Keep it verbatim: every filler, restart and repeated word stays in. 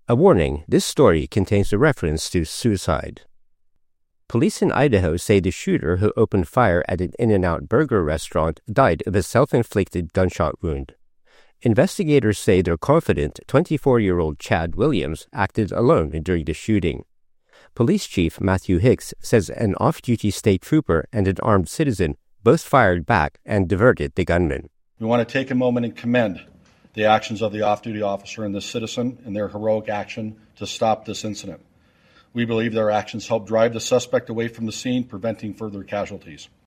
A warning, this story contains a reference to suicide. Police in Idaho say the shooter who opened fire at an In-N-Out burger restaurant died of a self-inflicted gunshot wound. Investigators say they're confident twenty-four-year-old Chad Williams acted alone during the shooting. Police Chief Matthew Hicks says an off-duty state trooper and an armed citizen both fired back and diverted the gunman. We want to take a moment and commend the actions of the off-duty officer and the citizen in their heroic action to stop this incident. We believe their actions helped drive the suspect away from the scene, preventing further casualties.